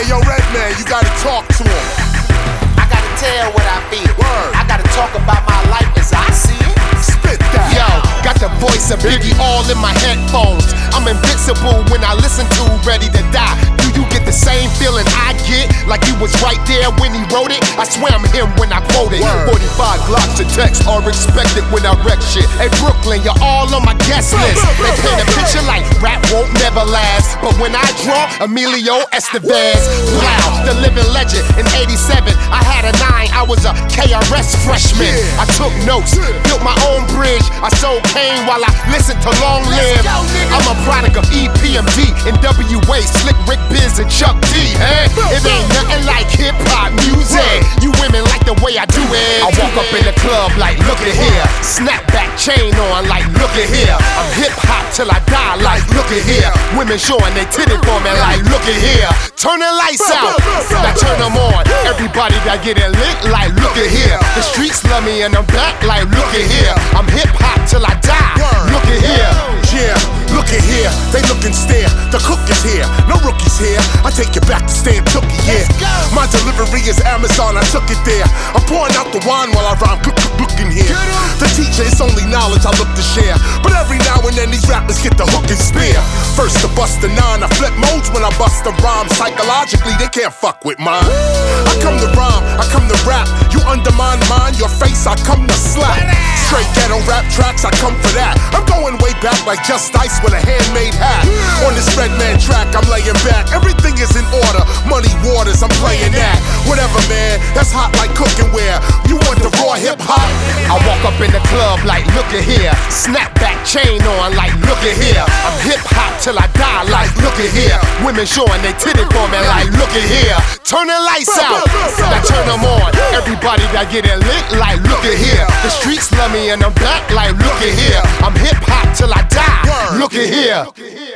Hey, yo, Redman, you gotta talk to him. I gotta tell what I feel. Word. I gotta talk about my life as I see it. Spit that. Yo, got the voice of Biggie all in my headphones. I'm invincible when I listen to Ready to Die. Do you get the same feeling I get? Like you was right there when he wrote it? I swear I'm him when I quote it. Word. 45 Glocks and texts are expected when I wreck shit. Hey Brooklyn, you're all on my guest list. They paint a picture like rap won't never last, but when I draw Emilio Estevez, wow, the living legend. In '87, I had a 9. I was a KRS freshman. Yeah. I took notes, built my own bridge. I sold cane while I listened to Long Live. I'm a product of EPMD, NWA, Slick Rick Biz, and Chuck D. Hey, it ain't nothing like hip hop music. You women like the way I do it. I walk up in the club like, look at here. Snapback chain on like, look at here. I'm hip hop till I die like, look at here. Women showing they titty for me like, look at here. Turn the lights out, now turn them on. Everybody that get it lit like, look at here. The streets love me and I'm back like, look at here. I'm hip hop till I die. Look at here. Yeah, look at here, they look and stare. The cook is here, no rookies here. I take it back to Stan Tookie, yeah. My delivery is Amazon, I took it there. I'm pouring out the wine while I rhyme, looking here. The teacher, it's only knowledge I look to share. But every now and then these rappers get the hook and spear. First to bust the 9, I flip modes when I bust the rhyme. Psychologically, they can't fuck with mine. I come to rhyme, I come to rap. You undermine mine, your face, I come to slap. Straight ghetto rap tracks, I come for that. I'm going way back like Just Ice with a handmade hat. On this Redman track, I'm laying back. Everything is in order, money waters, I'm playing that. Whatever, man, that's hot like cooking ware. You want the raw hip hop? I walk up in the club like, look at here. Snapback chain on like, look at here. I'm hip hop till I die like, look at here. Women showing they titty for me like, look at here. Turn the lights out, now turn them on. Everybody that get it lit like, look at here. The streets love me and I'm back like, look at here. I'm hip hop till I die. Look at here.